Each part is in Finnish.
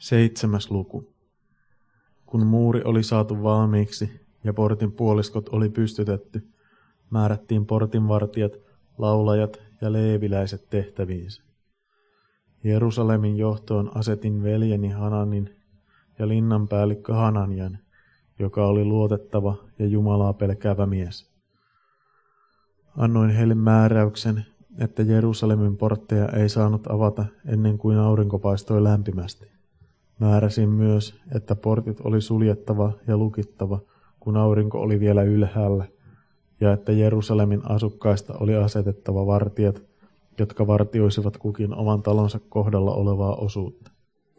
7. luku. Kun muuri oli saatu valmiiksi ja portin puoliskot oli pystytetty, määrättiin portinvartijat, laulajat ja leeviläiset tehtäviinsä. Jerusalemin johtoon asetin veljeni Hananin ja linnanpäällikkö Hananian, joka oli luotettava ja Jumalaa pelkäävä mies. Annoin heille määräyksen, että Jerusalemin portteja ei saanut avata ennen kuin aurinko paistoi lämpimästi. Määräsin myös, että portit oli suljettava ja lukittava, kun aurinko oli vielä ylhäällä, ja että Jerusalemin asukkaista oli asetettava vartijat, jotka vartioisivat kukin oman talonsa kohdalla olevaa osuutta.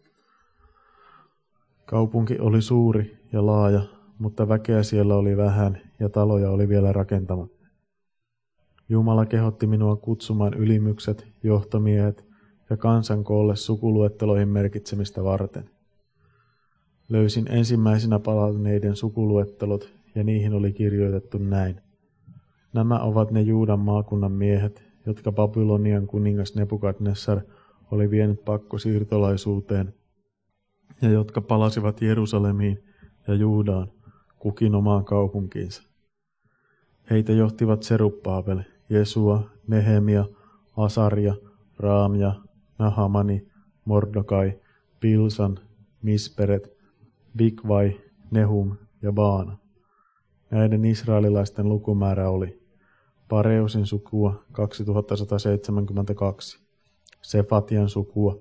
Kaupunki oli suuri ja laaja, mutta väkeä siellä oli vähän ja taloja oli vielä rakentamatta. Jumala kehotti minua kutsumaan ylimykset, johtomiehet ja kansan koolle sukuluetteloihin merkitsemistä varten. Löysin ensimmäisenä palanneiden sukuluettelot ja niihin oli kirjoitettu näin. Nämä ovat ne Juudan maakunnan miehet, jotka Babylonian kuningas Nebukadnessar oli vienyt pakkosiirtolaisuuteen ja jotka palasivat Jerusalemiin ja Juudaan, kukin omaan kaupunkiinsa. Heitä johtivat Serubbaabel, Jesua, Nehemia, Asaria, Raamia, Nahamani, Mordokai, Bilsan, Misperet, Bigvai, Nehum ja Baana. Näiden israelilaisten lukumäärä oli Pareusin sukua 2172, Sefatian sukua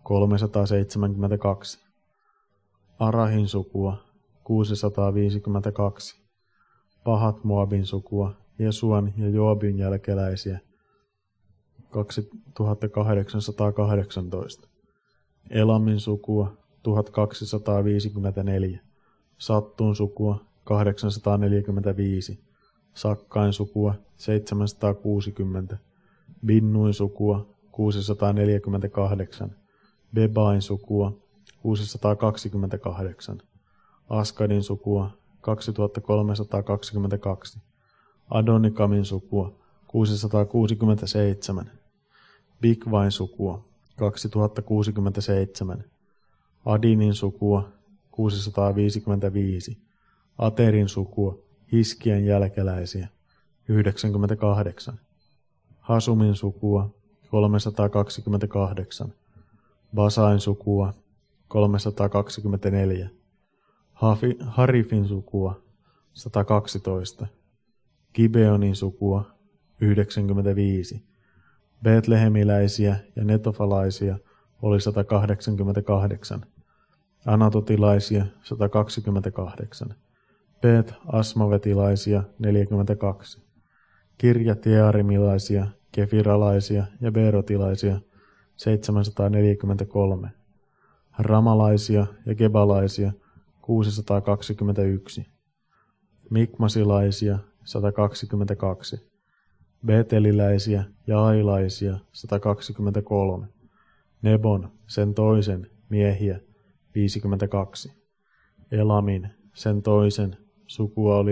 372, Arahin sukua 652, Pahat Moabin sukua, Jesuan ja Joabin jälkeläisiä 2818, Elamin sukua 1254, Sattun sukua 845, Sakkain sukua 760, Binnuin sukua 648, Bebain sukua 628, Askadin sukua 2322, Adonikamin sukua 667, Bigvain sukua 2067, Adinin sukua 655, Aterin sukua Hiskian jälkeläisiä 98, Hasumin sukua 328, Basain sukua 324, Harifin sukua 112, Gibeonin sukua 95, Betlehemiläisiä ja netofalaisia oli 188, Anatotilaisia 128, Bet-asmavetilaisia 42, Kirjat-jearimilaisia, kefiralaisia ja beerotilaisia 743, ramalaisia ja gebalaisia 621, mikmasilaisia 122, beteliläisiä ja ailaisia 123, Nebon, sen toisen, miehiä 52, Elamin, sen toisen, sukua oli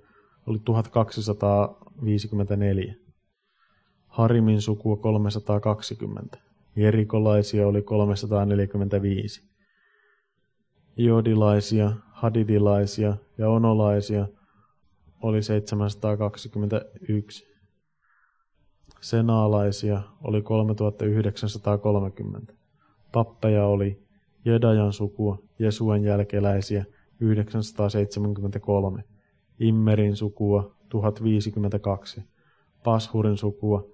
1254, Harimin sukua 320, jerikolaisia oli 345, Iodilaisia, hadidilaisia ja onolaisia oli 721, senaalaisia oli 3930, pappeja oli Jedajan sukua, Jesuan jälkeläisiä 973, Immerin sukua 1052, Pashurin sukua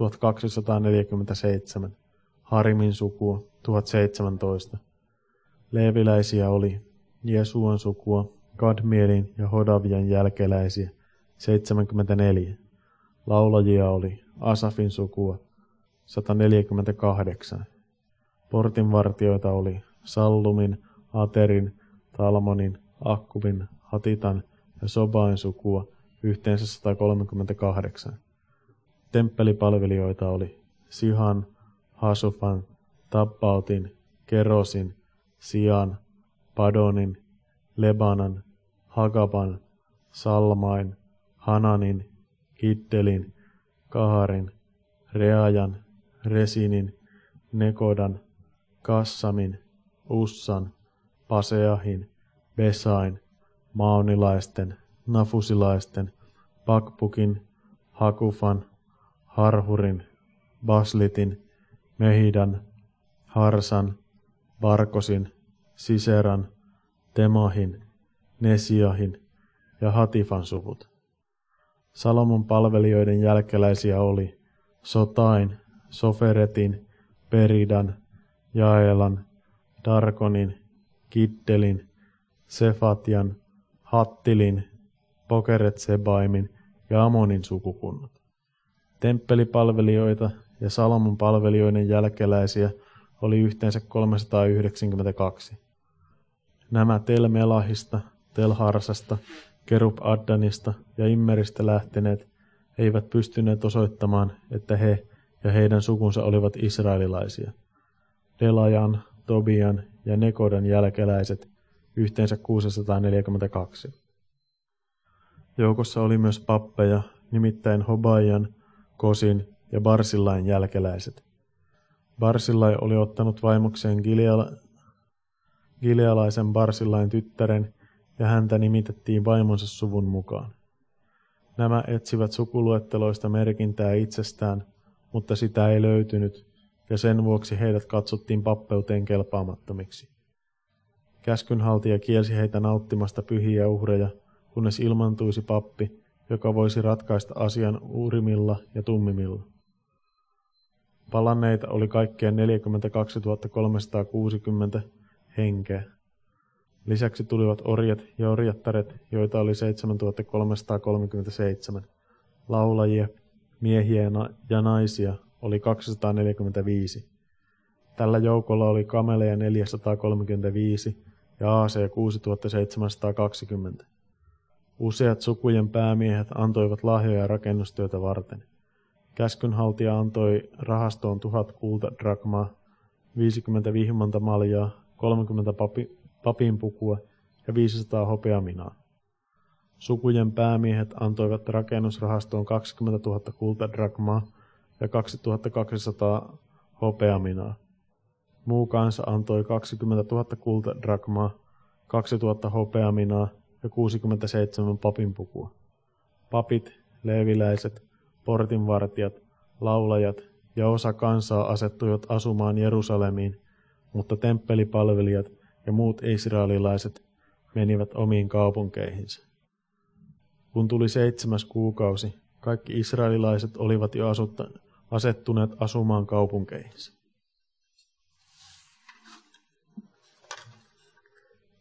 1247, Harimin sukua 1017. Leeviläisiä oli Jesuan sukua, Kadmielin ja Hodavian jälkeläisiä 74. Laulajia oli Asafin sukua 148. Portinvartijoita oli Sallumin, Aterin, Talmonin, Akkubin, Hatitan ja Sobain sukua yhteensä 138. Temppelipalvelijoita oli Sihan, Hasufan, Tabbautin, Kerosin, Sian, Padonin, Lebanan, Hagaban, Salmain, Hananin, Kiddelin, Kaharin, Reajan, Resinin, Nekodan, Kassamin, Ussan, Paseahin, Besain, maonilaisten, nafusilaisten, Bakbukin, Hakufan, Harhurin, Baslitin, Mehidan, Harsan, Barkosin, Siseran, Temahin, Nesiahin ja Hatifan suvut. Salomon palvelijoiden jälkeläisiä oli Sotain, Soferetin, Peridan, Jaelan, Darkonin, Kiddelin, Sefatian, Hattilin, Pokeret-Sebaimin ja Amonin sukukunnat. Temppelipalvelijoita ja Salomon palvelijoiden jälkeläisiä oli yhteensä 392. Nämä Tel-Melahista, Tel-Harsasta, Kerub-Addanista ja Immeristä lähteneet eivät pystyneet osoittamaan, että he ja heidän sukunsa olivat israelilaisia. Delajan, Tobian ja Nekodan jälkeläiset yhteensä 642. Joukossa oli myös pappeja, nimittäin Hobajan, Kosin ja Barsillain jälkeläiset. Barsillai oli ottanut vaimokseen gilealaisen Barsillain tyttären ja häntä nimitettiin vaimonsa suvun mukaan. Nämä etsivät sukuluetteloista merkintää itsestään, mutta sitä ei löytynyt, ja sen vuoksi heidät katsottiin pappeuteen kelpaamattomiksi. Käskynhaltija kielsi heitä nauttimasta pyhiä uhreja, kunnes ilmantuisi pappi, joka voisi ratkaista asian Urimilla ja Tummimilla. Palanneita oli kaikkiaan 42 360 henkeä. Lisäksi tulivat orjat ja orjattaret, joita oli 7 337. Laulajia, miehiä ja naisia oli 245. Tällä joukolla oli kameleja 435 ja aaseja 6720. Useat sukujen päämiehet antoivat lahjoja rakennustyötä varten. Käskynhaltija antoi rahastoon 1000 kultadrakmaa, 50 vihmanta maljaa, 30 papinpukua ja 500 hopeaminaa. Sukujen päämiehet antoivat rakennusrahastoon 20 000 kultadrakmaa ja 2200 hopeaminaa. Muu kansa antoi 20 000 kultadrakmaa, 2000 hopeaminaa ja 67 papinpukua. Papit, leeviläiset, portinvartijat, laulajat ja osa kansaa asettuivat asumaan Jerusalemiin, mutta temppelipalvelijat ja muut israelilaiset menivät omiin kaupunkeihinsa. Kun tuli 7. kuukausi, kaikki israelilaiset olivat jo asettuneet asumaan kaupunkeihinsa.